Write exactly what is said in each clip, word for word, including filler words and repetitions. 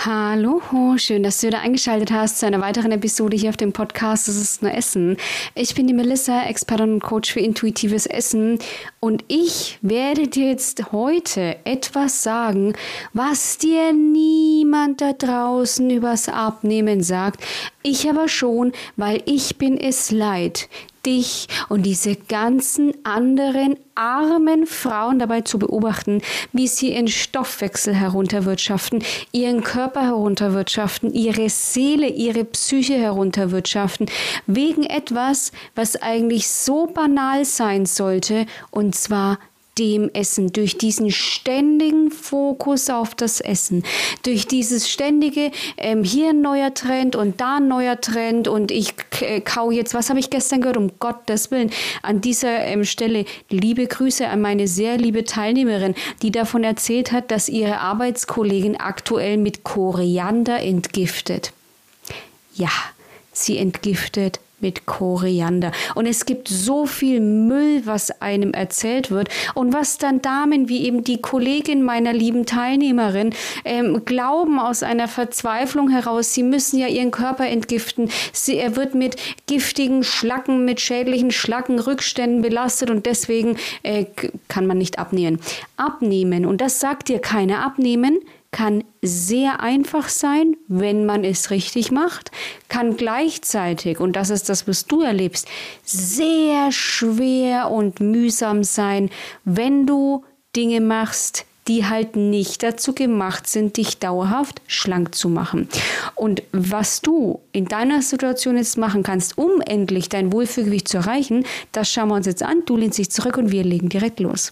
Hallo, schön, dass du wieder eingeschaltet hast zu einer weiteren Episode hier auf dem Podcast Das ist nur Essen. Ich bin die Melissa, Expertin und Coach für intuitives Essen und ich werde dir jetzt heute etwas sagen, was dir niemand da draußen übers Abnehmen sagt. Ich aber schon, weil ich bin es leid, dich und diese ganzen anderen armen Frauen dabei zu beobachten, wie sie ihren Stoffwechsel herunterwirtschaften, ihren Körper herunterwirtschaften, ihre Seele, ihre Psyche herunterwirtschaften, wegen etwas, was eigentlich so banal sein sollte, und zwar dem Essen, durch diesen ständigen Fokus auf das Essen, durch dieses ständige, ähm, hier ein neuer Trend und da ein neuer Trend und ich äh, kau jetzt, was habe ich gestern gehört, um Gottes Willen, an dieser ähm, Stelle liebe Grüße an meine sehr liebe Teilnehmerin, die davon erzählt hat, dass ihre Arbeitskollegin aktuell mit Koriander entgiftet. Ja, sie entgiftet mit Koriander. Und es gibt so viel Müll, was einem erzählt wird und was dann Damen wie eben die Kollegin meiner lieben Teilnehmerin ähm, glauben aus einer Verzweiflung heraus, sie müssen ja ihren Körper entgiften. Sie, er wird mit giftigen Schlacken, mit schädlichen Schlackenrückständen belastet und deswegen äh, kann man nicht abnehmen. Abnehmen, und das sagt dir keiner, abnehmen kann sehr einfach sein, wenn man es richtig macht, kann gleichzeitig, und das ist das, was du erlebst, sehr schwer und mühsam sein, wenn du Dinge machst, die halt nicht dazu gemacht sind, dich dauerhaft schlank zu machen. Und was du in deiner Situation jetzt machen kannst, um endlich dein Wohlfühlgewicht zu erreichen, das schauen wir uns jetzt an. Du lehnst dich zurück und wir legen direkt los.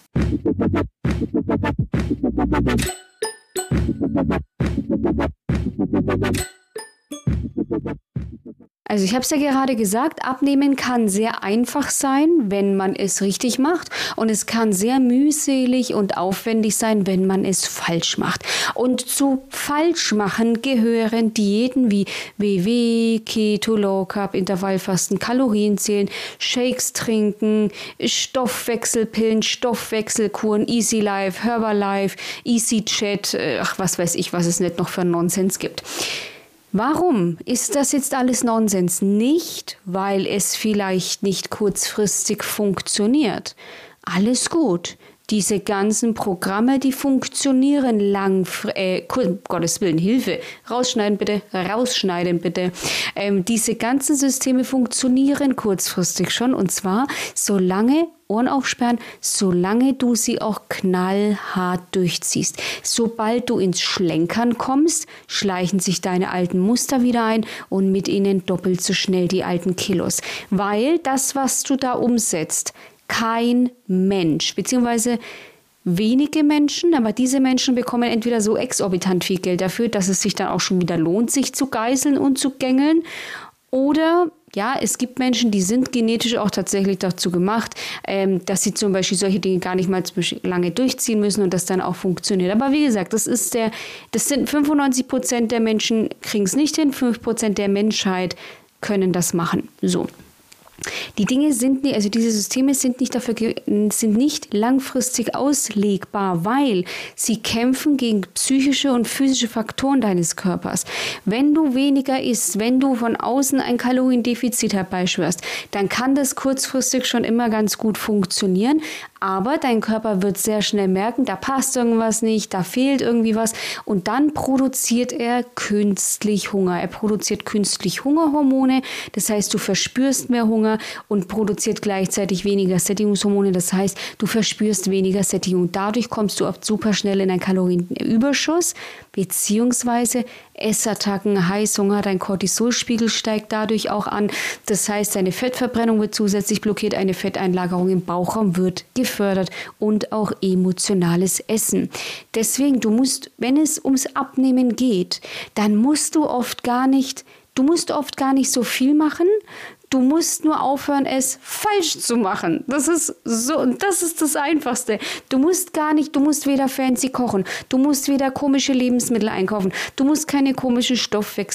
Also ich habe es ja gerade gesagt, abnehmen kann sehr einfach sein, wenn man es richtig macht, und es kann sehr mühselig und aufwendig sein, wenn man es falsch macht. Und zu falsch machen gehören Diäten wie W W, Keto, Low Carb, Intervallfasten, Kalorienzählen, Shakes trinken, Stoffwechselpillen, Stoffwechselkuren, Easy Life, Herbalife, Easy Chat, ach was weiß ich, was es nicht noch für Nonsens gibt. Warum ist das jetzt alles Nonsens? Nicht, weil es vielleicht nicht kurzfristig funktioniert. Alles gut. Diese ganzen Programme, die funktionieren lang, äh, um Gottes Willen, Hilfe, rausschneiden bitte, rausschneiden bitte. Ähm, diese ganzen Systeme funktionieren kurzfristig schon, und zwar solange, Ohren aufsperren, solange du sie auch knallhart durchziehst. Sobald du ins Schlenkern kommst, schleichen sich deine alten Muster wieder ein und mit ihnen doppelt so schnell die alten Kilos. Weil das, was du da umsetzt, kein Mensch, beziehungsweise wenige Menschen, aber diese Menschen bekommen entweder so exorbitant viel Geld dafür, dass es sich dann auch schon wieder lohnt, sich zu geißeln und zu gängeln, oder ja, es gibt Menschen, die sind genetisch auch tatsächlich dazu gemacht, ähm, dass sie zum Beispiel solche Dinge gar nicht mal zum Beispiel lange durchziehen müssen und das dann auch funktioniert. Aber wie gesagt, das ist der, das sind fünfundneunzig Prozent der Menschen kriegen es nicht hin, fünf Prozent der Menschheit können das machen. So. Die Dinge sind nicht, also diese Systeme sind nicht dafür, sind nicht langfristig auslegbar, weil sie kämpfen gegen psychische und physische Faktoren deines Körpers. Wenn du weniger isst, wenn du von außen ein Kaloriendefizit herbeischwörst, dann kann das kurzfristig schon immer ganz gut funktionieren. Aber dein Körper wird sehr schnell merken, da passt irgendwas nicht, da fehlt irgendwie was, und dann produziert er künstlich Hunger. Er produziert künstlich Hungerhormone, das heißt, du verspürst mehr Hunger und produziert gleichzeitig weniger Sättigungshormone, das heißt, du verspürst weniger Sättigung. Dadurch kommst du oft super schnell in einen Kalorienüberschuss, beziehungsweise Essattacken, Heißhunger, dein Cortisolspiegel steigt dadurch auch an. Das heißt, deine Fettverbrennung wird zusätzlich blockiert, eine Fetteinlagerung im Bauchraum wird gefördert und auch emotionales Essen. Deswegen, du musst, wenn es ums Abnehmen geht, dann musst du oft gar nicht, du musst oft gar nicht so viel machen. Du musst nur aufhören, es falsch zu machen. Das ist so, das ist das Einfachste. Du musst gar nicht, du musst weder fancy kochen, du musst weder komische Lebensmittel einkaufen, du musst keine komischen Stoffwechsel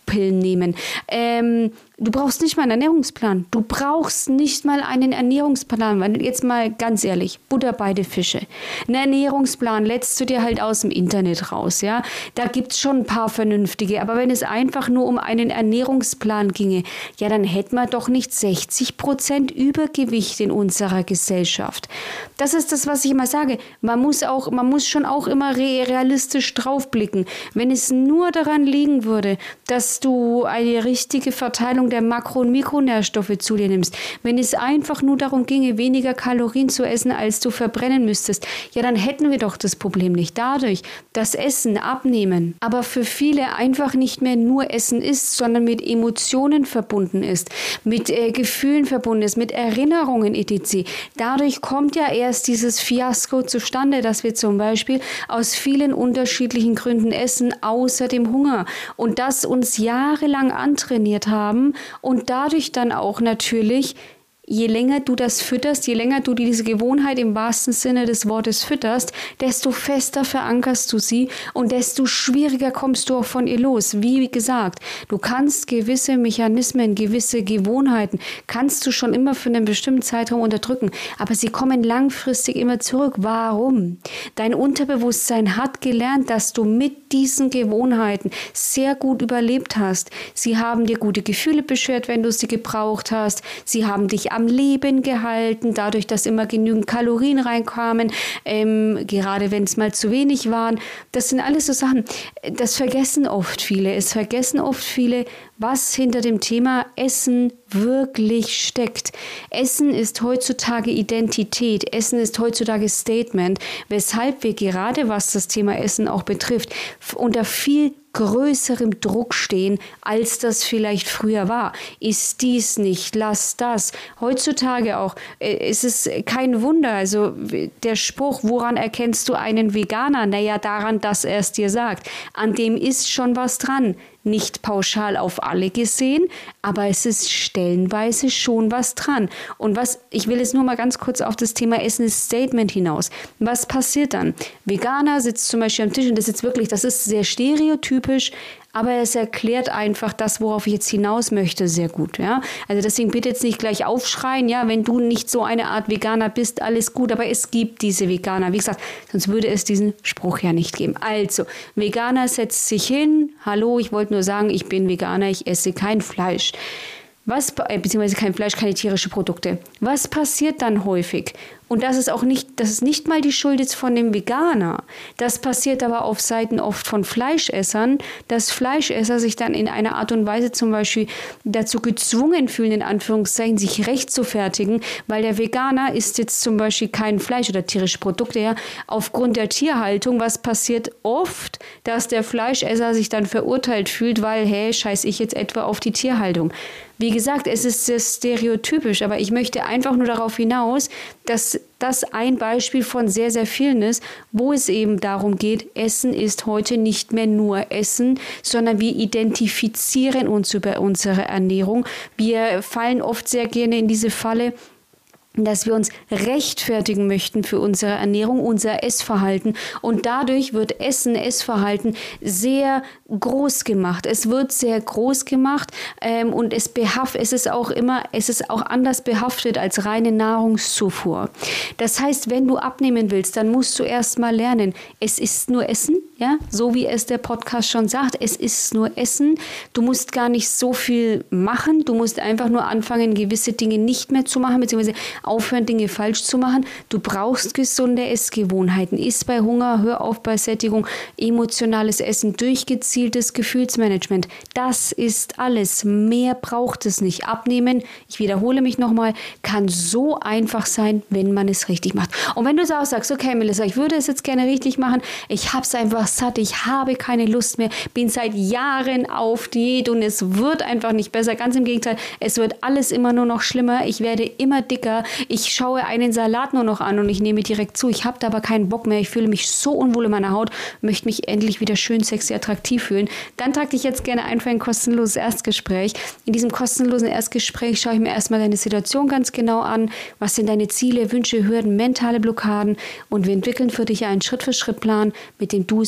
Schlafpillen nehmen. Ähm, du brauchst nicht mal einen Ernährungsplan. Du brauchst nicht mal einen Ernährungsplan, weil jetzt mal ganz ehrlich, Butter bei den Fische. Einen Ernährungsplan lädst du dir halt aus dem Internet raus, ja. Da gibt's schon ein paar vernünftige, aber wenn es einfach nur um einen Ernährungsplan ginge, ja, dann hätten wir doch nicht sechzig Prozent Übergewicht in unserer Gesellschaft. Das ist das, was ich immer sage. Man muss auch, man muss schon auch immer realistisch draufblicken. Wenn es nur daran liegen würde, dass du eine richtige Verteilung der Makro- und Mikronährstoffe zu dir nimmst, wenn es einfach nur darum ginge, weniger Kalorien zu essen, als du verbrennen müsstest, ja, dann hätten wir doch das Problem nicht. Dadurch, dass Essen, Abnehmen, aber für viele einfach nicht mehr nur Essen ist, sondern mit Emotionen verbunden ist, mit äh, Gefühlen verbunden ist, mit Erinnerungen et cetera. Dadurch kommt ja erst dieses Fiasko zustande, dass wir zum Beispiel aus vielen unterschiedlichen Gründen essen, außer dem Hunger. Und das uns jahrelang antrainiert haben und dadurch dann auch natürlich, je länger du das fütterst, je länger du diese Gewohnheit im wahrsten Sinne des Wortes fütterst, desto fester verankerst du sie und desto schwieriger kommst du auch von ihr los. Wie gesagt, du kannst gewisse Mechanismen, gewisse Gewohnheiten, kannst du schon immer für einen bestimmten Zeitraum unterdrücken, aber sie kommen langfristig immer zurück. Warum? Dein Unterbewusstsein hat gelernt, dass du mit diesen Gewohnheiten sehr gut überlebt hast. Sie haben dir gute Gefühle beschert, wenn du sie gebraucht hast. Sie haben dich am Leben gehalten, dadurch, dass immer genügend Kalorien reinkamen, ähm, gerade wenn es mal zu wenig waren. Das sind alles so Sachen, das vergessen oft viele. Es vergessen oft viele, was hinter dem Thema Essen wirklich steckt. Essen ist heutzutage Identität. Essen ist heutzutage Statement, weshalb wir gerade, was das Thema Essen auch betrifft, unter viel größerem Druck stehen, als das vielleicht früher war. Ist dies nicht, lass das. Heutzutage auch, äh, es ist kein Wunder, also der Spruch, woran erkennst du einen Veganer? Naja, daran, dass er es dir sagt. An dem ist schon was dran. Nicht pauschal auf alle gesehen, aber es ist stellenweise schon was dran. Und was, ich will jetzt nur mal ganz kurz auf das Thema Essen ist Statement hinaus. Was passiert dann? Veganer sitzt zum Beispiel am Tisch und das ist jetzt wirklich, das ist sehr stereotypisch, aber es erklärt einfach das, worauf ich jetzt hinaus möchte, sehr gut. Ja? Also deswegen bitte jetzt nicht gleich aufschreien, ja, wenn du nicht so eine Art Veganer bist, alles gut, aber es gibt diese Veganer. Wie gesagt, sonst würde es diesen Spruch ja nicht geben. Also, Veganer setzt sich hin, hallo, ich wollte nur sagen, ich bin Veganer, ich esse kein Fleisch. Was, beziehungsweise kein Fleisch, keine tierischen Produkte. Was passiert dann häufig? Und das ist auch nicht, das ist nicht mal die Schuld jetzt von dem Veganer. Das passiert aber auf Seiten oft von Fleischessern, dass Fleischesser sich dann in einer Art und Weise zum Beispiel dazu gezwungen fühlen, in Anführungszeichen, sich recht zu fertigen, weil der Veganer isst jetzt zum Beispiel kein Fleisch oder tierische Produkte, ja, aufgrund der Tierhaltung. Was passiert oft, dass der Fleischesser sich dann verurteilt fühlt, weil, hey, scheiß ich jetzt etwa auf die Tierhaltung. Wie gesagt, es ist sehr stereotypisch, aber ich möchte einfach nur darauf hinaus, dass das ein Beispiel von sehr, sehr vielen ist, wo es eben darum geht, Essen ist heute nicht mehr nur Essen, sondern wir identifizieren uns über unsere Ernährung. Wir fallen oft sehr gerne in diese Falle, dass wir uns rechtfertigen möchten für unsere Ernährung, unser Essverhalten. Und dadurch wird Essen, Essverhalten sehr groß gemacht. Es wird sehr groß gemacht ähm, und es behaftet, es ist auch immer, es ist auch anders behaftet als reine Nahrungszufuhr. Das heißt, wenn du abnehmen willst, dann musst du erst mal lernen, es ist nur Essen, ja, so wie es der Podcast schon sagt, es ist nur Essen. Du musst gar nicht so viel machen, du musst einfach nur anfangen, gewisse Dinge nicht mehr zu machen, beziehungsweise aufhören, Dinge falsch zu machen. Du brauchst gesunde Essgewohnheiten. Iss bei Hunger, hör auf bei Sättigung, emotionales Essen, durchgezieltes Gefühlsmanagement. Das ist alles. Mehr braucht es nicht. Abnehmen, ich wiederhole mich nochmal, kann so einfach sein, wenn man es richtig macht. Und wenn du es auch sagst, okay, Melissa, ich würde es jetzt gerne richtig machen, ich habe es einfach satt, ich habe keine Lust mehr, bin seit Jahren auf Diät und es wird einfach nicht besser. Ganz im Gegenteil, es wird alles immer nur noch schlimmer. Ich werde immer dicker. Ich schaue einen Salat nur noch an und ich nehme direkt zu. Ich habe da aber keinen Bock mehr. Ich fühle mich so unwohl in meiner Haut, möchte mich endlich wieder schön, sexy, attraktiv fühlen. Dann trag dich jetzt gerne ein für ein kostenloses Erstgespräch. In diesem kostenlosen Erstgespräch schaue ich mir erstmal deine Situation ganz genau an. Was sind deine Ziele, Wünsche, Hürden, mentale Blockaden? Und wir entwickeln für dich einen Schritt-für-Schritt-Plan, mit dem du es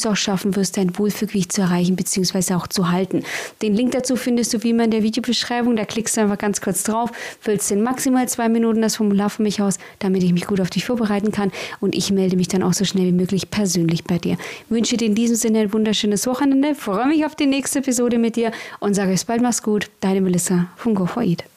auch schaffen wirst, dein Wohlfühlgewicht zu erreichen bzw. auch zu halten. Den Link dazu findest du wie immer in der Videobeschreibung. Da klickst du einfach ganz kurz drauf, füllst in maximal zwei Minuten das Formular für mich aus, damit ich mich gut auf dich vorbereiten kann und ich melde mich dann auch so schnell wie möglich persönlich bei dir. Ich wünsche dir in diesem Sinne ein wunderschönes Wochenende, freue mich auf die nächste Episode mit dir und sage bis bald, mach's gut, deine Melissa von Go for Eat.